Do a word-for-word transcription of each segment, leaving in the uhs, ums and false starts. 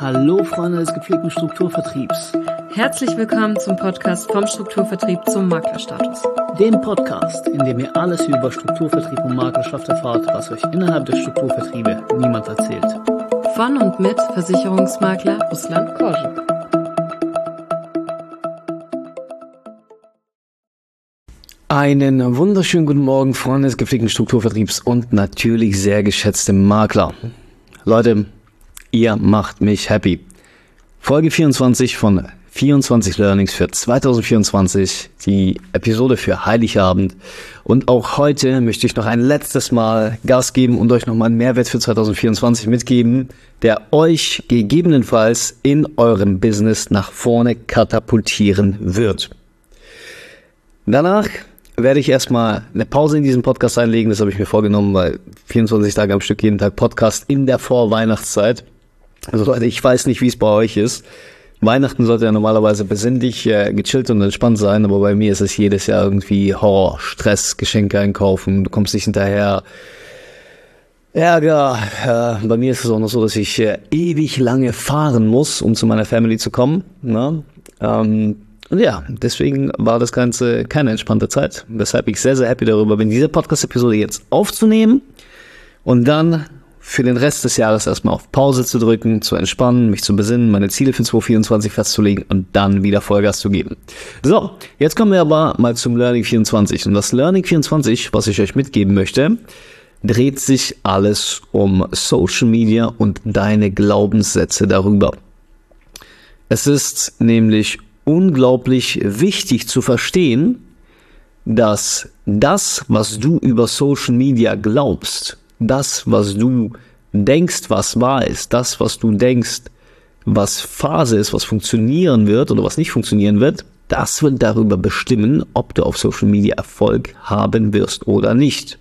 Hallo Freunde des gepflegten Strukturvertriebs. Herzlich willkommen zum Podcast vom Strukturvertrieb zum Maklerstatus. Dem Podcast, in dem ihr alles über Strukturvertrieb und Maklerschaft erfahrt, was euch innerhalb der Strukturvertriebe niemand erzählt. Von und mit Versicherungsmakler Ruslan Korschuk. Einen wunderschönen guten Morgen, Freunde des gepflegten Strukturvertriebs und natürlich sehr geschätzte Makler. Leute, ihr macht mich happy. Folge vierundzwanzig von vierundzwanzig Learnings für zwanzig vierundzwanzig, die Episode für Heiligabend. Und auch heute möchte ich noch ein letztes Mal Gas geben und euch nochmal einen Mehrwert für zwanzig vierundzwanzig mitgeben, der euch gegebenenfalls in eurem Business nach vorne katapultieren wird. Danach werde ich erstmal eine Pause in diesem Podcast einlegen, das habe ich mir vorgenommen, weil vierundzwanzig Tage am Stück jeden Tag Podcast in der Vorweihnachtszeit. Also Leute, ich weiß nicht, wie es bei euch ist. Weihnachten sollte ja normalerweise besinnlich, äh, gechillt und entspannt sein, aber bei mir ist es jedes Jahr irgendwie Horror, Stress, Geschenke einkaufen, du kommst nicht hinterher, Ärger. Äh, bei mir ist es auch noch so, dass ich äh, ewig lange fahren muss, um zu meiner Family zu kommen. Ne? Ähm, und ja, deswegen war das Ganze keine entspannte Zeit, weshalb ich sehr, sehr happy darüber bin, diese Podcast-Episode jetzt aufzunehmen und dann für den Rest des Jahres erstmal auf Pause zu drücken, zu entspannen, mich zu besinnen, meine Ziele für zwanzig vierundzwanzig festzulegen und dann wieder Vollgas zu geben. So, jetzt kommen wir aber mal zum Learning vierundzwanzig. Und das Learning vierundzwanzig, was ich euch mitgeben möchte, dreht sich alles um Social Media und deine Glaubenssätze darüber. Es ist nämlich unglaublich wichtig zu verstehen, dass das, was du über Social Media glaubst, das, was du denkst, was wahr ist, das, was du denkst, was Phase ist, was funktionieren wird oder was nicht funktionieren wird, das wird darüber bestimmen, ob du auf Social Media Erfolg haben wirst oder nicht.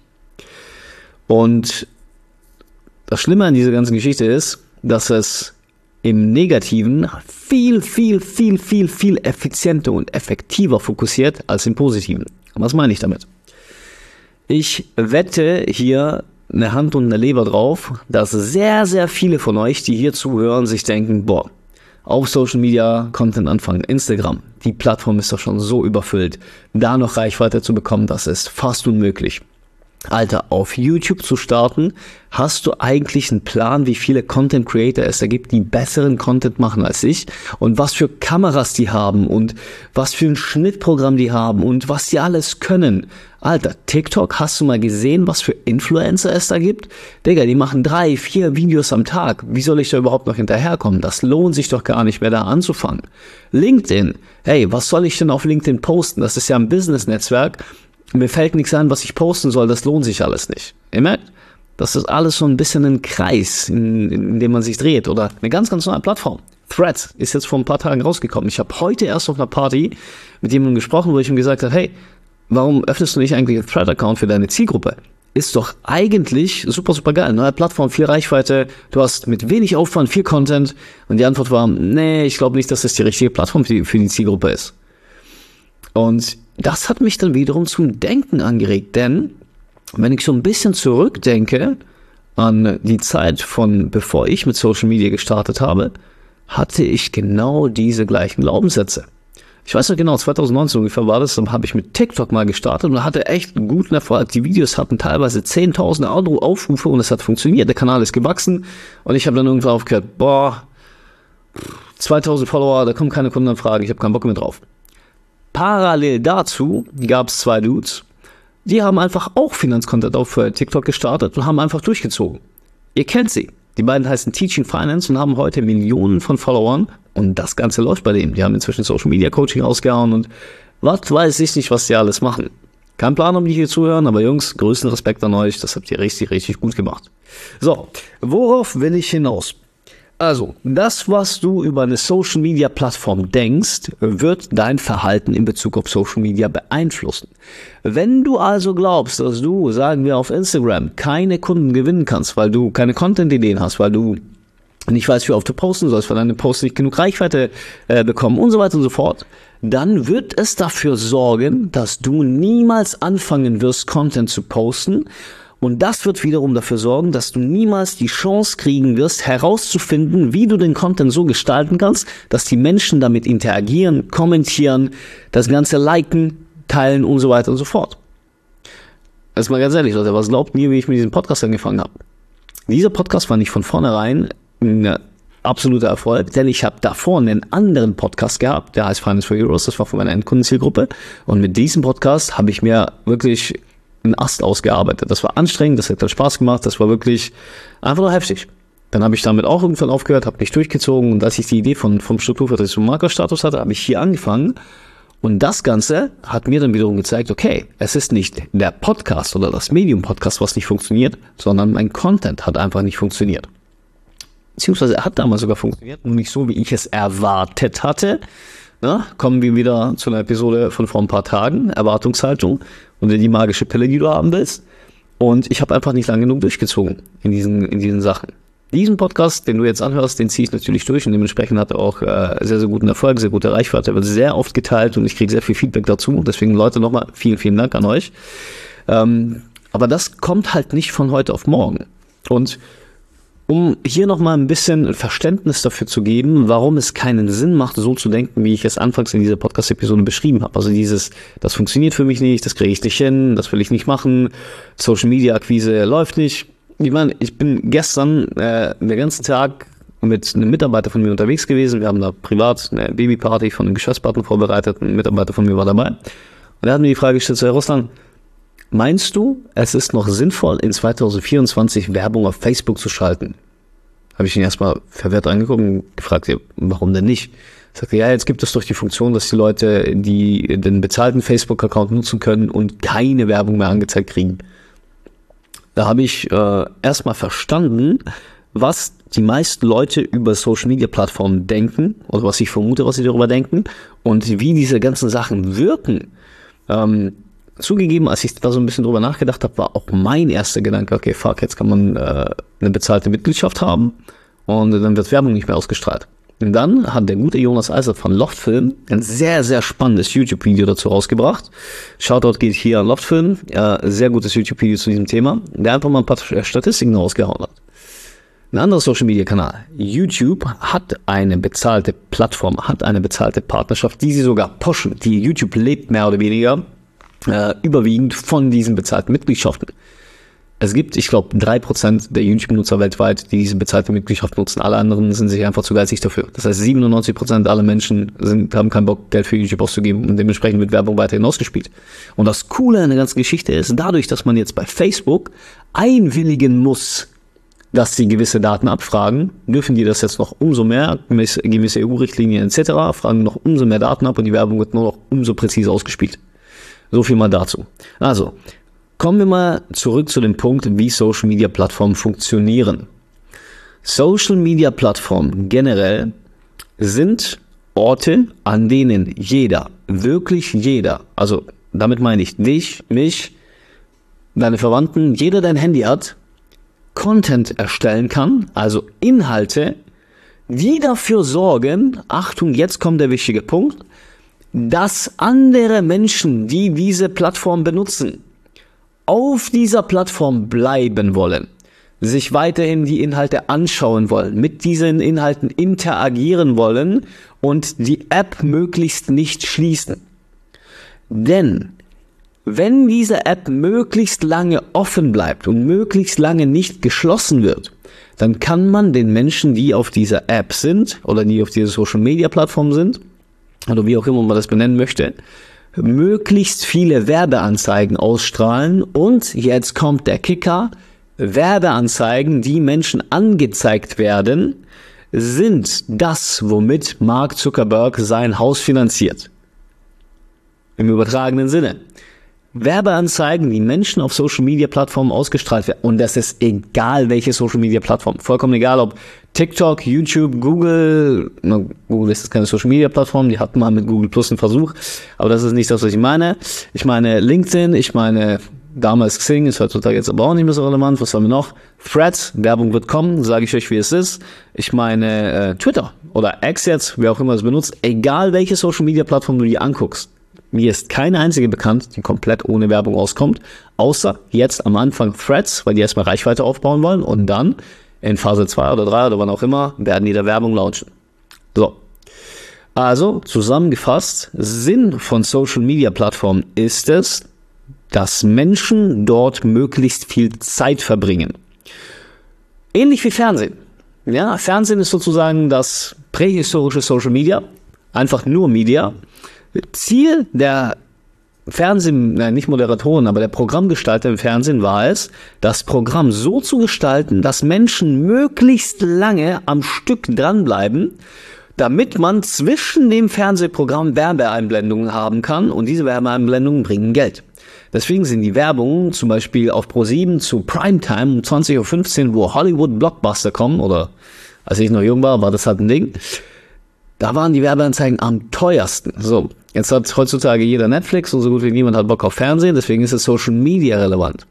Und das Schlimme an dieser ganzen Geschichte ist, dass es im Negativen viel, viel, viel, viel, viel effizienter und effektiver fokussiert als im Positiven. Was meine ich damit? Ich wette hier eine Hand und eine Leber drauf, dass sehr, sehr viele von euch, die hier zuhören, sich denken, boah, auf Social Media Content anfangen, Instagram, die Plattform ist doch schon so überfüllt, da noch Reichweite zu bekommen, das ist fast unmöglich. Alter, auf YouTube zu starten, hast du eigentlich einen Plan, wie viele Content Creator es da gibt, die besseren Content machen als ich und was für Kameras die haben und was für ein Schnittprogramm die haben und was die alles können. Alter, TikTok, hast du mal gesehen, was für Influencer es da gibt? Digga, die machen drei, vier Videos am Tag. Wie soll ich da überhaupt noch hinterherkommen? Das lohnt sich doch gar nicht mehr, da anzufangen. LinkedIn, hey, was soll ich denn auf LinkedIn posten? Das ist ja ein Business-Netzwerk. Mir fällt nichts ein, was ich posten soll, das lohnt sich alles nicht. Ihr merkt, das ist alles so ein bisschen ein Kreis, in, in dem man sich dreht. Oder eine ganz, ganz neue Plattform. Threads ist jetzt vor ein paar Tagen rausgekommen. Ich habe heute erst auf einer Party mit jemandem gesprochen, wo ich ihm gesagt habe, hey, warum öffnest du nicht eigentlich einen Thread-Account für deine Zielgruppe? Ist doch eigentlich super, super geil. Neue Plattform, viel Reichweite, du hast mit wenig Aufwand viel Content. Und die Antwort war, nee, ich glaube nicht, dass das die richtige Plattform für die, für die Zielgruppe ist. Und das hat mich dann wiederum zum Denken angeregt, denn wenn ich so ein bisschen zurückdenke an die Zeit von bevor ich mit Social Media gestartet habe, hatte ich genau diese gleichen Glaubenssätze. Ich weiß noch genau, zwanzig neunzehn ungefähr war das, dann habe ich mit TikTok mal gestartet und hatte echt einen guten Erfolg. Die Videos hatten teilweise zehntausend Aufrufe und es hat funktioniert, der Kanal ist gewachsen und ich habe dann irgendwann aufgehört, boah, zweitausend Follower, da kommen keine Kundenanfragen, ich habe keinen Bock mehr drauf. Parallel dazu gab es zwei Dudes, die haben einfach auch Finanzcontent auf TikTok gestartet und haben einfach durchgezogen. Ihr kennt sie. Die beiden heißen Teaching Finance und haben heute Millionen von Followern und das Ganze läuft bei denen. Die haben inzwischen Social Media Coaching ausgehauen und was weiß ich nicht, was die alles machen. Kein Plan, ob die hier zuhören, aber Jungs, größten Respekt an euch, das habt ihr richtig, richtig gut gemacht. So, worauf will ich hinaus? Also, das, was du über eine Social-Media-Plattform denkst, wird dein Verhalten in Bezug auf Social Media beeinflussen. Wenn du also glaubst, dass du, sagen wir auf Instagram, keine Kunden gewinnen kannst, weil du keine Content-Ideen hast, weil du nicht weißt, wie oft du posten sollst, weil deine Posts nicht genug Reichweite äh, bekommen und so weiter und so fort, dann wird es dafür sorgen, dass du niemals anfangen wirst, Content zu posten Und das wird wiederum dafür sorgen, dass du niemals die Chance kriegen wirst, herauszufinden, wie du den Content so gestalten kannst, dass die Menschen damit interagieren, kommentieren, das Ganze liken, teilen und so weiter und so fort. Jetzt mal ganz ehrlich, Leute, was glaubt ihr, wie ich mit diesem Podcast angefangen habe? Dieser Podcast war nicht von vornherein ein absoluter Erfolg, denn ich habe davor einen anderen Podcast gehabt, der heißt Finance for Heroes, das war von meiner Endkundenzielgruppe. Und mit diesem Podcast habe ich mir wirklich einen Ast ausgearbeitet. Das war anstrengend, das hat Spaß gemacht, das war wirklich einfach nur heftig. Dann habe ich damit auch irgendwann aufgehört, habe mich durchgezogen und als ich die Idee von, vom Strukturvertrieb zum Maklerstatus hatte, habe ich hier angefangen und das Ganze hat mir dann wiederum gezeigt, okay, es ist nicht der Podcast oder das Medium-Podcast, was nicht funktioniert, sondern mein Content hat einfach nicht funktioniert. Beziehungsweise er hat damals sogar funktioniert, nur nicht so, wie ich es erwartet hatte. Na, kommen wir wieder zu einer Episode von vor ein paar Tagen, Erwartungshaltung und die magische Pille, die du haben willst. Und ich habe einfach nicht lange genug durchgezogen in diesen, in diesen Sachen. Diesen Podcast, den du jetzt anhörst, den ziehe ich natürlich durch und dementsprechend hat er auch äh, sehr, sehr guten Erfolg, sehr gute Reichweite. Er wird sehr oft geteilt und ich kriege sehr viel Feedback dazu. Und deswegen, Leute, nochmal vielen, vielen Dank an euch. Ähm, aber das kommt halt nicht von heute auf morgen. Und um hier nochmal ein bisschen Verständnis dafür zu geben, warum es keinen Sinn macht, so zu denken, wie ich es anfangs in dieser Podcast-Episode beschrieben habe. Also dieses, das funktioniert für mich nicht, das kriege ich nicht hin, das will ich nicht machen, Social-Media-Akquise läuft nicht. Ich meine, ich bin gestern äh, den ganzen Tag mit einem Mitarbeiter von mir unterwegs gewesen. Wir haben da privat eine Babyparty von einem Geschäftspartner vorbereitet. Ein Mitarbeiter von mir war dabei. Und er hat mir die Frage gestellt, so, Herr Russland, meinst du, es ist noch sinnvoll, in zwanzig vierundzwanzig Werbung auf Facebook zu schalten? Habe ich ihn erstmal verwirrt angeguckt und gefragt, ja, warum denn nicht? Er sagte, ja, jetzt gibt es doch die Funktion, dass die Leute, die den bezahlten Facebook-Account nutzen können und keine Werbung mehr angezeigt kriegen. Da habe ich äh, erstmal verstanden, was die meisten Leute über Social-Media-Plattformen denken oder was ich vermute, was sie darüber denken und wie diese ganzen Sachen wirken. Ähm, Zugegeben, als ich da so ein bisschen drüber nachgedacht habe, war auch mein erster Gedanke, okay, fuck, jetzt kann man äh, eine bezahlte Mitgliedschaft haben und dann wird Werbung nicht mehr ausgestrahlt. Und dann hat der gute Jonas Eisert von Loftfilm ein sehr, sehr spannendes YouTube-Video dazu rausgebracht. Shoutout geht hier an Loftfilm, äh, sehr gutes YouTube-Video zu diesem Thema, der einfach mal ein paar Statistiken rausgehauen hat. Ein anderer Social-Media-Kanal, YouTube, hat eine bezahlte Plattform, hat eine bezahlte Partnerschaft, die sie sogar pushen. Die YouTube lebt mehr oder weniger Äh, überwiegend von diesen bezahlten Mitgliedschaften. Es gibt, ich glaube, drei Prozent der YouTube-Nutzer weltweit, die diese bezahlte Mitgliedschaft nutzen. Alle anderen sind sich einfach zu geizig dafür. Das heißt, siebenundneunzig Prozent aller Menschen sind, haben keinen Bock, Geld für YouTube auszugeben und dementsprechend wird Werbung weiterhin ausgespielt. Und das Coole an der ganzen Geschichte ist, dadurch, dass man jetzt bei Facebook einwilligen muss, dass sie gewisse Daten abfragen, dürfen die das jetzt noch umso mehr, gewisse E U-Richtlinien et cetera, fragen noch umso mehr Daten ab und die Werbung wird nur noch umso präziser ausgespielt. So viel mal dazu. Also, kommen wir mal zurück zu dem Punkt, wie Social-Media-Plattformen funktionieren. Social-Media-Plattformen generell sind Orte, an denen jeder, wirklich jeder, also damit meine ich dich, mich, deine Verwandten, jeder, der ein Handy hat, Content erstellen kann, also Inhalte, die dafür sorgen, Achtung, jetzt kommt der wichtige Punkt, dass andere Menschen, die diese Plattform benutzen, auf dieser Plattform bleiben wollen, sich weiterhin die Inhalte anschauen wollen, mit diesen Inhalten interagieren wollen und die App möglichst nicht schließen. Denn wenn diese App möglichst lange offen bleibt und möglichst lange nicht geschlossen wird, dann kann man den Menschen, die auf dieser App sind oder die auf dieser Social-Media-Plattform sind, oder wie auch immer man das benennen möchte, möglichst viele Werbeanzeigen ausstrahlen und jetzt kommt der Kicker, Werbeanzeigen, die Menschen angezeigt werden, sind das, womit Mark Zuckerberg sein Haus finanziert. Im übertragenen Sinne. Werbeanzeigen, die Menschen auf Social-Media-Plattformen ausgestrahlt werden. Und das ist egal, welche Social-Media-Plattform. Vollkommen egal, ob TikTok, YouTube, Google. Na, Google ist keine Social-Media-Plattform. Die hatten mal mit Google Plus einen Versuch. Aber das ist nicht das, was ich meine. Ich meine LinkedIn, ich meine damals Xing, ist heutzutage jetzt aber auch nicht mehr so relevant. Was haben wir noch? Threads, Werbung wird kommen, sage ich euch, wie es ist. Ich meine äh, Twitter oder X jetzt, wer auch immer es benutzt. Egal, welche Social-Media-Plattform du dir anguckst. Mir ist keine einzige bekannt, die komplett ohne Werbung auskommt, außer jetzt am Anfang Threads, weil die erstmal Reichweite aufbauen wollen und dann in Phase zwei oder drei oder wann auch immer werden die da Werbung launchen. So. Also, zusammengefasst, Sinn von Social-Media-Plattformen ist es, dass Menschen dort möglichst viel Zeit verbringen. Ähnlich wie Fernsehen. Ja, Fernsehen ist sozusagen das prähistorische Social Media, einfach nur Media. Ziel der Fernsehen, nein, nicht Moderatoren, aber der Programmgestalter im Fernsehen war es, das Programm so zu gestalten, dass Menschen möglichst lange am Stück dranbleiben, damit man zwischen dem Fernsehprogramm Werbeeinblendungen haben kann und diese Werbeeinblendungen bringen Geld. Deswegen sind die Werbungen zum Beispiel auf ProSieben zu Primetime um zwanzig Uhr fünfzehn, wo Hollywood-Blockbuster kommen, oder als ich noch jung war, war das halt ein Ding. Da waren die Werbeanzeigen am teuersten. So, jetzt hat heutzutage jeder Netflix und so gut wie niemand hat Bock auf Fernsehen, deswegen ist es Social Media relevant.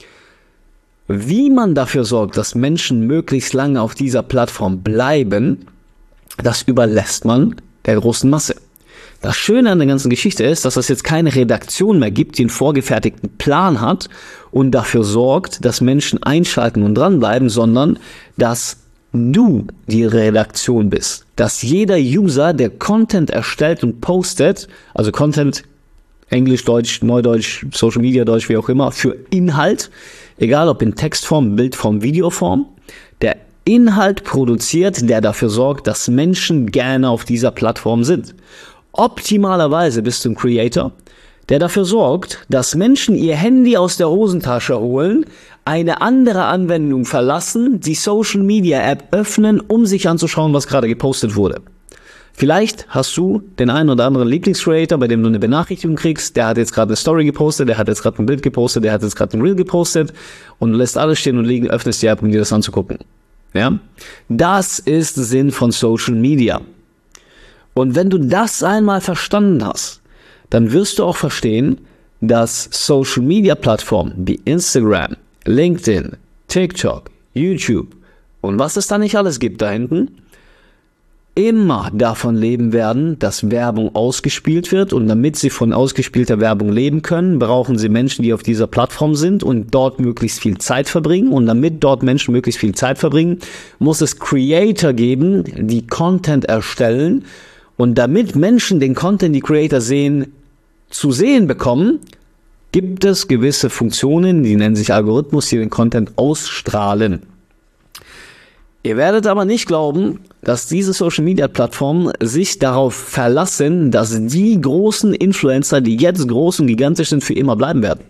Wie man dafür sorgt, dass Menschen möglichst lange auf dieser Plattform bleiben, das überlässt man der großen Masse. Das Schöne an der ganzen Geschichte ist, dass es jetzt keine Redaktion mehr gibt, die einen vorgefertigten Plan hat und dafür sorgt, dass Menschen einschalten und dranbleiben, sondern dass du die Redaktion bist. Dass jeder User, der Content erstellt und postet, also Content, Englisch, Deutsch, Neudeutsch, Social Media Deutsch, wie auch immer, für Inhalt, egal ob in Textform, Bildform, Videoform, der Inhalt produziert, der dafür sorgt, dass Menschen gerne auf dieser Plattform sind. Optimalerweise bist du ein Creator, der dafür sorgt, dass Menschen ihr Handy aus der Hosentasche holen, eine andere Anwendung verlassen, die Social Media App öffnen, um sich anzuschauen, was gerade gepostet wurde. Vielleicht hast du den einen oder anderen Lieblingscreator, bei dem du eine Benachrichtigung kriegst, der hat jetzt gerade eine Story gepostet, der hat jetzt gerade ein Bild gepostet, der hat jetzt gerade ein Reel gepostet und du lässt alles stehen und liegen, öffnest die App, um dir das anzugucken. Ja? Das ist Sinn von Social Media. Und wenn du das einmal verstanden hast, dann wirst du auch verstehen, dass Social Media Plattformen wie Instagram, LinkedIn, TikTok, YouTube und was es da nicht alles gibt da hinten, immer davon leben werden, dass Werbung ausgespielt wird, und damit sie von ausgespielter Werbung leben können, brauchen sie Menschen, die auf dieser Plattform sind und dort möglichst viel Zeit verbringen, und damit dort Menschen möglichst viel Zeit verbringen, muss es Creator geben, die Content erstellen, und damit Menschen den Content, die Creator sehen, zu sehen bekommen, gibt es gewisse Funktionen, die nennen sich Algorithmus, die den Content ausstrahlen. Ihr werdet aber nicht glauben, dass diese Social-Media-Plattformen sich darauf verlassen, dass die großen Influencer, die jetzt groß und gigantisch sind, für immer bleiben werden.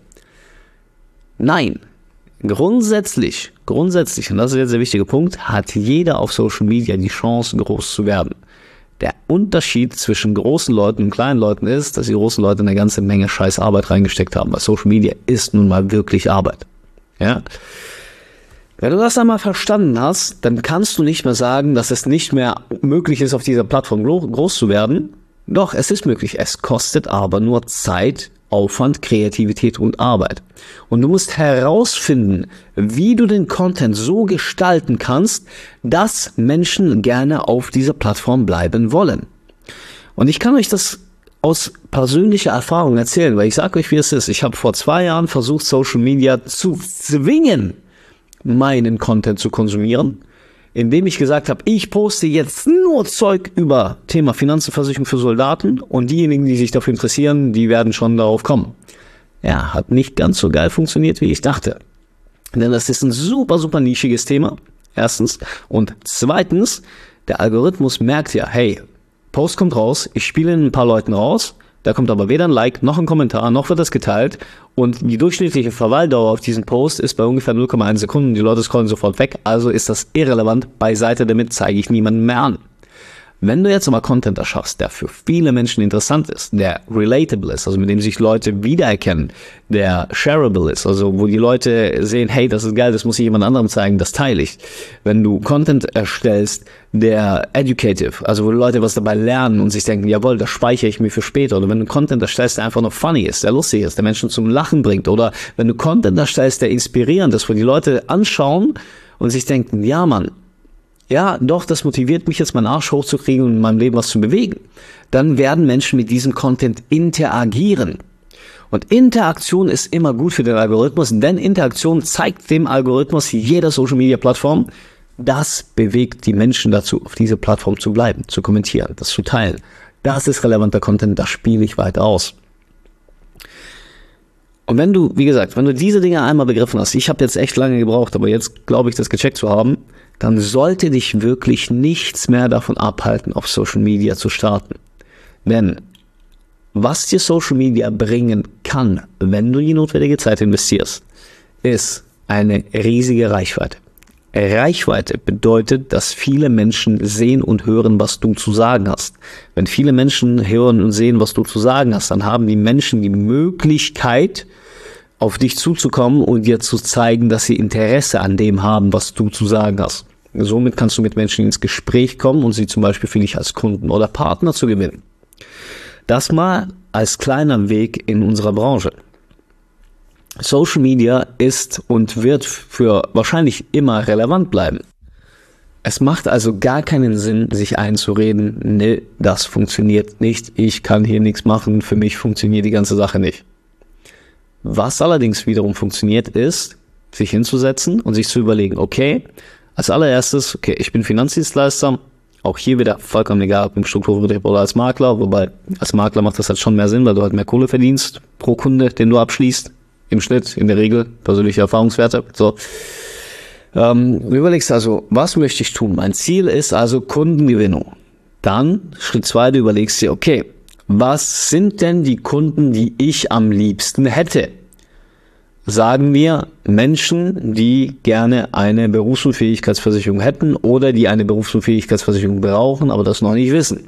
Nein, grundsätzlich, grundsätzlich, und das ist jetzt der wichtige Punkt, hat jeder auf Social Media die Chance, groß zu werden. Der Unterschied zwischen großen Leuten und kleinen Leuten ist, dass die großen Leute eine ganze Menge scheiß Arbeit reingesteckt haben, weil Social Media ist nun mal wirklich Arbeit. Ja? Wenn du das einmal verstanden hast, dann kannst du nicht mehr sagen, dass es nicht mehr möglich ist, auf dieser Plattform groß zu werden. Doch, es ist möglich. Es kostet aber nur Zeit, Aufwand, Kreativität und Arbeit. Und du musst herausfinden, wie du den Content so gestalten kannst, dass Menschen gerne auf dieser Plattform bleiben wollen. Und ich kann euch das aus persönlicher Erfahrung erzählen, weil ich sage euch, wie es ist. Ich habe vor zwei Jahren versucht, Social Media zu zwingen, meinen Content zu konsumieren, indem ich gesagt habe, ich poste jetzt nur Zeug über Thema Finanzenversicherung für Soldaten, und diejenigen, die sich dafür interessieren, die werden schon darauf kommen. Ja, hat nicht ganz so geil funktioniert, wie ich dachte. Denn das ist ein super, super nischiges Thema, erstens. Und zweitens, der Algorithmus merkt ja, hey, Post kommt raus, ich spiele ihn ein paar Leuten raus, da kommt aber weder ein Like, noch ein Kommentar, noch wird das geteilt, und die durchschnittliche Verweildauer auf diesen Post ist bei ungefähr null Komma eins Sekunden, die Leute scrollen sofort weg, also ist das irrelevant, beiseite damit, zeige ich niemanden mehr an. Wenn du jetzt aber Content erschaffst, der für viele Menschen interessant ist, der relatable ist, also mit dem sich Leute wiedererkennen, der shareable ist, also wo die Leute sehen, hey, das ist geil, das muss ich jemand anderem zeigen, das teile ich. Wenn du Content erstellst, der educative, also wo die Leute was dabei lernen und sich denken, jawohl, das speichere ich mir für später, oder wenn du Content erstellst, der einfach nur funny ist, der lustig ist, der Menschen zum Lachen bringt, oder wenn du Content erstellst, der inspirierend ist, wo die Leute anschauen und sich denken, ja Mann, ja, doch, das motiviert mich jetzt, meinen Arsch hochzukriegen und in meinem Leben was zu bewegen, dann werden Menschen mit diesem Content interagieren. Und Interaktion ist immer gut für den Algorithmus, denn Interaktion zeigt dem Algorithmus jeder Social-Media-Plattform, das bewegt die Menschen dazu, auf dieser Plattform zu bleiben, zu kommentieren, das zu teilen. Das ist relevanter Content, das spiele ich weiter aus. Und wenn du, wie gesagt, wenn du diese Dinge einmal begriffen hast, ich habe jetzt echt lange gebraucht, aber jetzt glaube ich, das gecheckt zu haben, dann sollte dich wirklich nichts mehr davon abhalten, auf Social Media zu starten. Denn was dir Social Media bringen kann, wenn du die notwendige Zeit investierst, ist eine riesige Reichweite. Reichweite bedeutet, dass viele Menschen sehen und hören, was du zu sagen hast. Wenn viele Menschen hören und sehen, was du zu sagen hast, dann haben die Menschen die Möglichkeit, auf dich zuzukommen und dir zu zeigen, dass sie Interesse an dem haben, was du zu sagen hast. Somit kannst du mit Menschen ins Gespräch kommen und sie zum Beispiel für dich als Kunden oder Partner zu gewinnen. Das mal als kleiner Weg in unserer Branche. Social Media ist und wird für wahrscheinlich immer relevant bleiben. Es macht also gar keinen Sinn, sich einzureden, nee, das funktioniert nicht, ich kann hier nichts machen, für mich funktioniert die ganze Sache nicht. Was allerdings wiederum funktioniert, ist, sich hinzusetzen und sich zu überlegen, okay, als allererstes, okay, ich bin Finanzdienstleister, auch hier wieder vollkommen egal, ob im Strukturvertrieb oder als Makler, wobei als Makler macht das halt schon mehr Sinn, weil du halt mehr Kohle verdienst pro Kunde, den du abschließt, im Schnitt, in der Regel, persönliche Erfahrungswerte, so. Ähm, du überlegst also, was möchte ich tun? Mein Ziel ist also Kundengewinnung. Dann, Schritt zwei, du überlegst dir, okay, was sind denn die Kunden, die ich am liebsten hätte? Sagen wir Menschen, die gerne eine Berufsunfähigkeitsversicherung hätten oder die eine Berufsunfähigkeitsversicherung brauchen, aber das noch nicht wissen.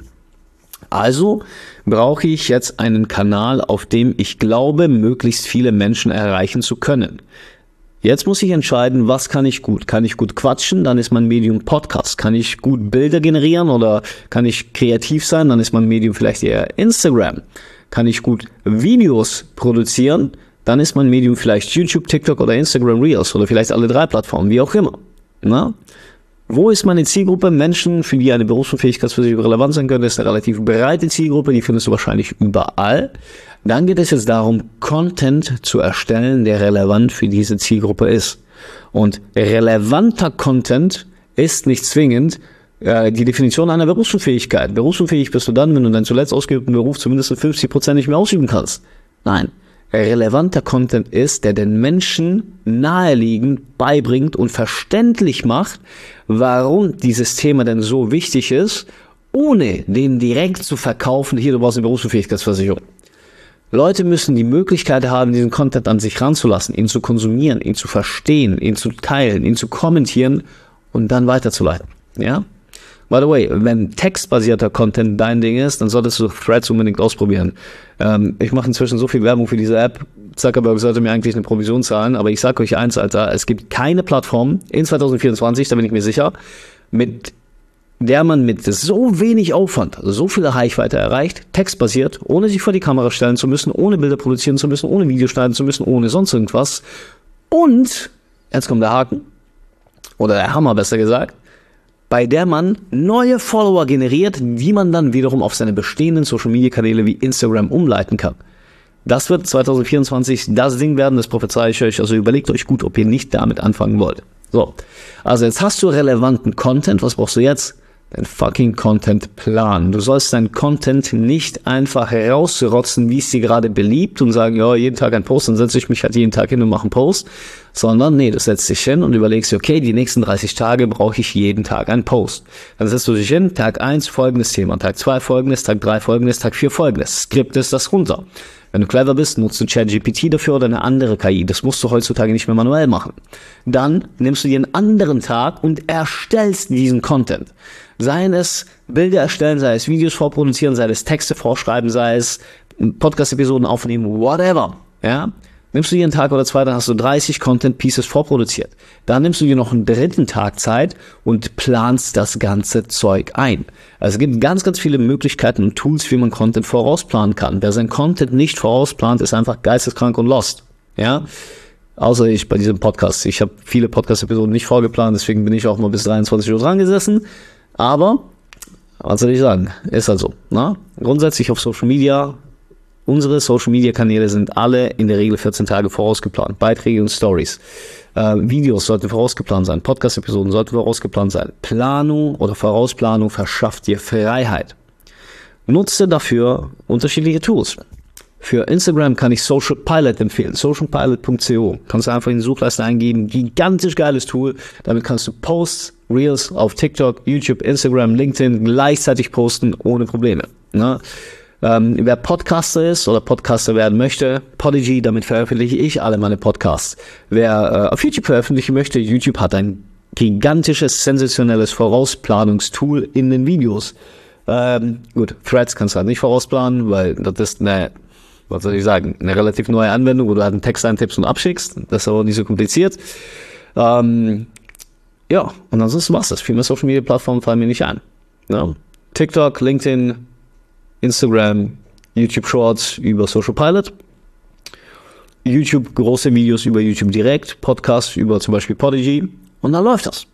Also brauche ich jetzt einen Kanal, auf dem ich glaube, möglichst viele Menschen erreichen zu können. Jetzt muss ich entscheiden, was kann ich gut? Kann ich gut quatschen? Dann ist mein Medium Podcast. Kann ich gut Bilder generieren oder kann ich kreativ sein? Dann ist mein Medium vielleicht eher Instagram. Kann ich gut Videos produzieren? Dann ist mein Medium vielleicht YouTube, TikTok oder Instagram Reels oder vielleicht alle drei Plattformen, wie auch immer. Na? Wo ist meine Zielgruppe? Menschen, für die eine Berufsunfähigkeitsversicherung relevant sein könnte, ist eine relativ breite Zielgruppe, die findest du wahrscheinlich überall. Dann geht es jetzt darum, Content zu erstellen, der relevant für diese Zielgruppe ist. Und relevanter Content ist nicht zwingend äh, die Definition einer Berufsunfähigkeit. Berufsunfähig bist du dann, wenn du deinen zuletzt ausgeübten Beruf zumindest zu fünfzig Prozent nicht mehr ausüben kannst. Nein. Relevanter Content ist, der den Menschen naheliegend beibringt und verständlich macht, warum dieses Thema denn so wichtig ist, ohne den direkt zu verkaufen, hier, du brauchst eine Berufsunfähigkeitsversicherung. Leute müssen die Möglichkeit haben, diesen Content an sich ranzulassen, ihn zu konsumieren, ihn zu verstehen, ihn zu teilen, ihn zu kommentieren und dann weiterzuleiten. Ja? By the way, wenn textbasierter Content dein Ding ist, dann solltest du Threads unbedingt ausprobieren. Ähm, ich mache inzwischen so viel Werbung für diese App. Zuckerberg sollte mir eigentlich eine Provision zahlen, aber ich sage euch eins, Alter, es gibt keine Plattform in zwanzig vierundzwanzig, da bin ich mir sicher, mit der man mit so wenig Aufwand so viel Reichweite erreicht, textbasiert, ohne sich vor die Kamera stellen zu müssen, ohne Bilder produzieren zu müssen, ohne Videos schneiden zu müssen, ohne sonst irgendwas. Und, jetzt kommt der Haken, oder der Hammer besser gesagt, bei der man neue Follower generiert, die man dann wiederum auf seine bestehenden Social-Media-Kanäle wie Instagram umleiten kann. Das wird zwanzig vierundzwanzig das Ding werden, das prophezeie ich euch. Also überlegt euch gut, ob ihr nicht damit anfangen wollt. So, also jetzt hast du relevanten Content. Was brauchst du jetzt? Dein fucking Content-Plan. Du sollst deinen Content nicht einfach herausrotzen, wie es dir gerade beliebt und sagen, ja, jeden Tag ein Post, dann setze ich mich halt jeden Tag hin und mache einen Post. Sondern, nee, du setzt dich hin und überlegst dir, okay, die nächsten dreißig Tage brauche ich jeden Tag einen Post. Dann setzt du dich hin, Tag eins folgendes Thema, Tag zwei folgendes, Tag drei folgendes, Tag vier folgendes. Skriptest das runter. Wenn du clever bist, nutzt du ChatGPT dafür oder eine andere K I. Das musst du heutzutage nicht mehr manuell machen. Dann nimmst du dir einen anderen Tag und erstellst diesen Content. Sei es Bilder erstellen, sei es Videos vorproduzieren, sei es Texte vorschreiben, sei es Podcast-Episoden aufnehmen, whatever. Ja? Nimmst du dir einen Tag oder zwei, dann hast du dreißig Content-Pieces vorproduziert. Dann nimmst du dir noch einen dritten Tag Zeit und planst das ganze Zeug ein. Also es gibt ganz, ganz viele Möglichkeiten und Tools, wie man Content vorausplanen kann. Wer sein Content nicht vorausplant, ist einfach geisteskrank und lost. Ja? Außer ich bei diesem Podcast. Ich habe viele Podcast-Episoden nicht vorgeplant, deswegen bin ich auch mal bis dreiundzwanzig Uhr dran gesessen. Aber, was soll ich sagen, ist halt so. Ne? Grundsätzlich auf Social Media, unsere Social-Media-Kanäle sind alle in der Regel vierzehn Tage vorausgeplant. Beiträge und Stories. Äh, Videos sollten vorausgeplant sein. Podcast-Episoden sollten vorausgeplant sein. Planung oder Vorausplanung verschafft dir Freiheit. Nutze dafür unterschiedliche Tools. Für Instagram kann ich Social Pilot empfehlen. social pilot punkt co. Kannst du einfach in die Suchleiste eingeben. Gigantisch geiles Tool. Damit kannst du Posts, Reels auf TikTok, YouTube, Instagram, LinkedIn gleichzeitig posten ohne Probleme. Ne? Ähm, wer Podcaster ist oder Podcaster werden möchte, Podigy, damit veröffentliche ich alle meine Podcasts. Wer äh, auf YouTube veröffentlichen möchte, YouTube hat ein gigantisches, sensationelles Vorausplanungstool in den Videos. Ähm, gut, Threads kannst du halt nicht vorausplanen, weil das ist eine, was soll ich sagen, eine relativ neue Anwendung, wo du halt einen Text eintippst und abschickst. Das ist aber nicht so kompliziert. Ähm, ja, und ansonsten war's das. Viel mehr Social Media Plattformen fallen mir nicht ein. Ja. TikTok, LinkedIn, Instagram, YouTube Shorts über Social Pilot, YouTube große Videos über YouTube direkt, Podcasts über zum Beispiel Podigy und dann läuft das.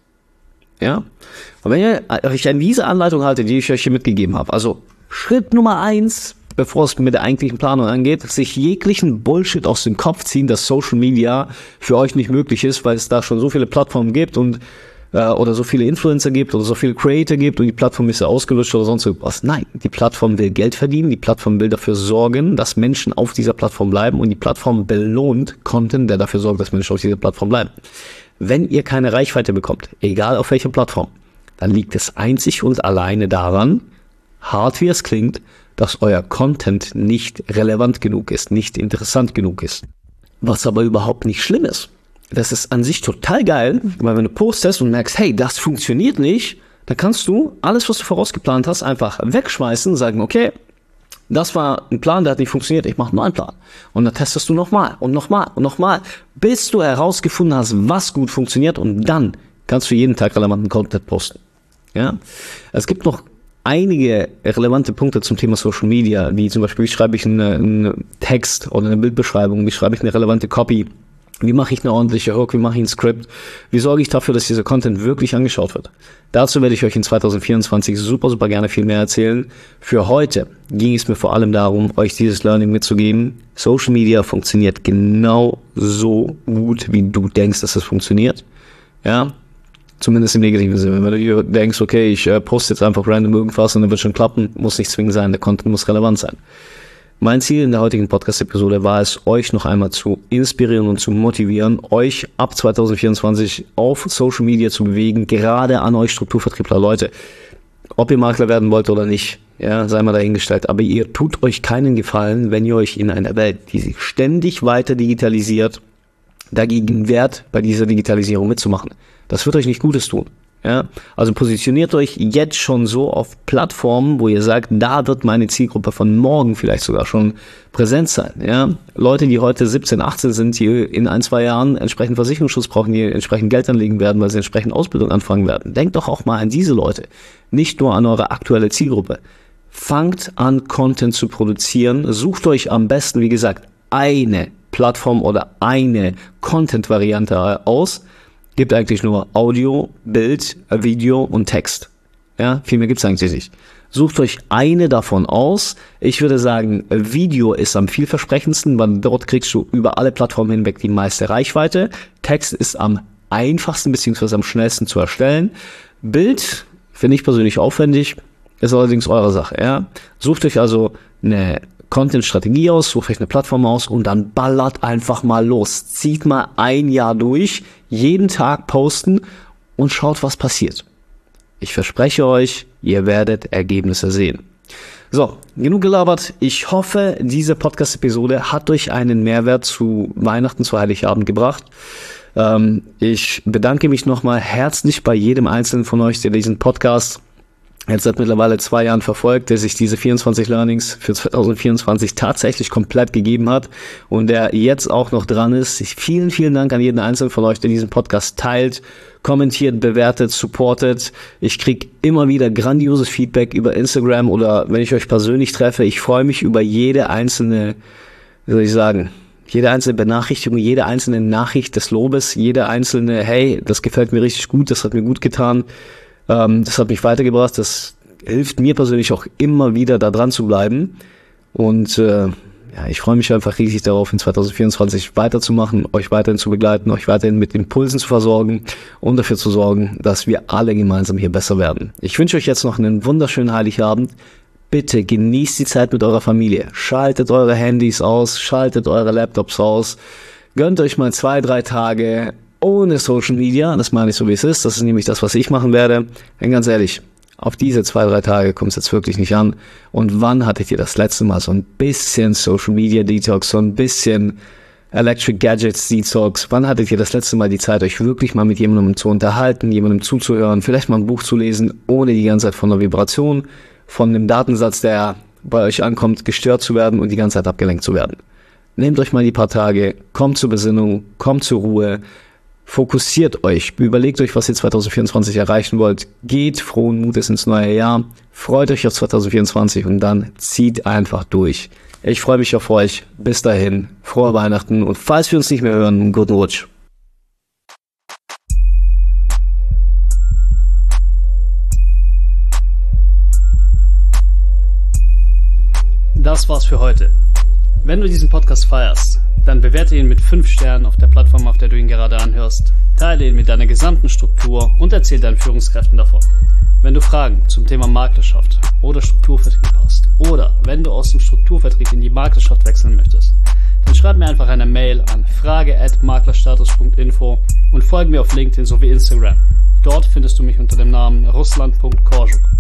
Ja. Und wenn ihr euch an diese Anleitung haltet, die ich euch hier mitgegeben habe, also Schritt Nummer eins, bevor es mit der eigentlichen Planung angeht, sich jeglichen Bullshit aus dem Kopf ziehen, dass Social Media für euch nicht möglich ist, weil es da schon so viele Plattformen gibt und äh, oder so viele Influencer gibt oder so viele Creator gibt und die Plattform ist ja ausgelöscht oder sonst irgendwas. Nein, die Plattform will Geld verdienen, die Plattform will dafür sorgen, dass Menschen auf dieser Plattform bleiben und die Plattform belohnt Content, der dafür sorgt, dass Menschen auf dieser Plattform bleiben. Wenn ihr keine Reichweite bekommt, egal auf welcher Plattform, dann liegt es einzig und alleine daran, hart wie es klingt, dass euer Content nicht relevant genug ist, nicht interessant genug ist. Was aber überhaupt nicht schlimm ist. Das ist an sich total geil, weil wenn du postest und merkst, hey, das funktioniert nicht, dann kannst du alles, was du vorausgeplant hast, einfach wegschmeißen und sagen, okay, das war ein Plan, der hat nicht funktioniert, ich mache einen neuen Plan. Und dann testest du nochmal und nochmal und nochmal, bis du herausgefunden hast, was gut funktioniert und dann kannst du jeden Tag relevanten Content posten. Ja? Es gibt noch einige relevante Punkte zum Thema Social Media, wie zum Beispiel, wie schreibe ich einen, einen Text oder eine Bildbeschreibung, wie schreibe ich eine relevante Copy, wie mache ich eine ordentliche Hook, wie mache ich ein Skript, wie sorge ich dafür, dass dieser Content wirklich angeschaut wird. Dazu werde ich euch in zwanzig vierundzwanzig super, super gerne viel mehr erzählen. Für heute ging es mir vor allem darum, euch dieses Learning mitzugeben. Social Media funktioniert genau so gut, wie du denkst, dass es funktioniert. Ja, zumindest im negativen Sinne. Wenn du denkst, okay, ich äh, poste jetzt einfach random irgendwas und dann wird schon klappen, muss nicht zwingend sein, der Content muss relevant sein. Mein Ziel in der heutigen Podcast-Episode war es, euch noch einmal zu inspirieren und zu motivieren, euch ab zwanzig vierundzwanzig auf Social Media zu bewegen, gerade an euch Strukturvertriebler. Leute, ob ihr Makler werden wollt oder nicht, ja, sei mal dahingestellt, aber ihr tut euch keinen Gefallen, wenn ihr euch in einer Welt, die sich ständig weiter digitalisiert, dagegen wehrt, bei dieser Digitalisierung mitzumachen. Das wird euch nicht Gutes tun. Ja, also positioniert euch jetzt schon so auf Plattformen, wo ihr sagt, da wird meine Zielgruppe von morgen vielleicht sogar schon präsent sein. Ja, Leute, die heute siebzehn, achtzehn sind, die in ein, zwei Jahren entsprechend Versicherungsschutz brauchen, die entsprechend Geld anlegen werden, weil sie entsprechend Ausbildung anfangen werden. Denkt doch auch mal an diese Leute, nicht nur an eure aktuelle Zielgruppe. Fangt an, Content zu produzieren. Sucht euch am besten, wie gesagt, eine Plattform oder eine Content-Variante aus. Gibt eigentlich nur Audio, Bild, Video und Text. Ja, viel mehr gibt's eigentlich nicht. Sucht euch eine davon aus. Ich würde sagen, Video ist am vielversprechendsten, weil dort kriegst du über alle Plattformen hinweg die meiste Reichweite. Text ist am einfachsten bzw. am schnellsten zu erstellen. Bild finde ich persönlich aufwendig, ist allerdings eure Sache. Ja, sucht euch also eine Content-Strategie aus, sucht euch eine Plattform aus und dann ballert einfach mal los. Zieht mal ein Jahr durch, jeden Tag posten und schaut, was passiert. Ich verspreche euch, ihr werdet Ergebnisse sehen. So, genug gelabert. Ich hoffe, diese Podcast-Episode hat euch einen Mehrwert zu Weihnachten, zu Heiligabend gebracht. Ähm, ich bedanke mich nochmal herzlich bei jedem Einzelnen von euch, der diesen Podcast jetzt seit mittlerweile zwei Jahren verfolgt, der sich diese vierundzwanzig Learnings für zwanzig vierundzwanzig tatsächlich komplett gegeben hat und der jetzt auch noch dran ist. Vielen, vielen Dank an jeden Einzelnen von euch, der diesen Podcast teilt, kommentiert, bewertet, supportet. Ich kriege immer wieder grandioses Feedback über Instagram oder wenn ich euch persönlich treffe. Ich freue mich über jede einzelne, wie soll ich sagen, Jede einzelne Benachrichtigung, jede einzelne Nachricht des Lobes, jede einzelne, hey, das gefällt mir richtig gut, das hat mir gut getan, ähm, das hat mich weitergebracht, das hilft mir persönlich auch immer wieder, da dran zu bleiben. Und äh, ja, ich freue mich einfach riesig darauf, in zwanzig vierundzwanzig weiterzumachen, euch weiterhin zu begleiten, euch weiterhin mit Impulsen zu versorgen und dafür zu sorgen, dass wir alle gemeinsam hier besser werden. Ich wünsche euch jetzt noch einen wunderschönen Heiligabend. Bitte genießt die Zeit mit eurer Familie. Schaltet eure Handys aus, schaltet eure Laptops aus. Gönnt euch mal zwei, drei Tage ohne Social Media. Das meine ich so, wie es ist. Das ist nämlich das, was ich machen werde. Denn ganz ehrlich, auf diese zwei, drei Tage kommt es jetzt wirklich nicht an. Und wann hattet ihr das letzte Mal so ein bisschen Social Media Detox, so ein bisschen Electric Gadgets Detox? Wann hattet ihr das letzte Mal die Zeit, euch wirklich mal mit jemandem zu unterhalten, jemandem zuzuhören, vielleicht mal ein Buch zu lesen, ohne die ganze Zeit von der Vibration, von dem Datensatz, der bei euch ankommt, gestört zu werden und die ganze Zeit abgelenkt zu werden? Nehmt euch mal die paar Tage, kommt zur Besinnung, kommt zur Ruhe, fokussiert euch, überlegt euch, was ihr zwanzig vierundzwanzig erreichen wollt, geht frohen Mutes ins neue Jahr, freut euch auf zwanzig vierundzwanzig und dann zieht einfach durch. Ich freue mich auf euch, bis dahin, frohe Weihnachten und falls wir uns nicht mehr hören, guten Rutsch. Das war's für heute. Wenn du diesen Podcast feierst, dann bewerte ihn mit fünf Sternen auf der Plattform, auf der du ihn gerade anhörst, teile ihn mit deiner gesamten Struktur und erzähl deinen Führungskräften davon. Wenn du Fragen zum Thema Maklerschaft oder Strukturvertrieb hast oder wenn du aus dem Strukturvertrieb in die Maklerschaft wechseln möchtest, dann schreib mir einfach eine Mail an frage at maklerstatus punkt info und folge mir auf LinkedIn sowie Instagram. Dort findest du mich unter dem Namen russland punkt korczuk.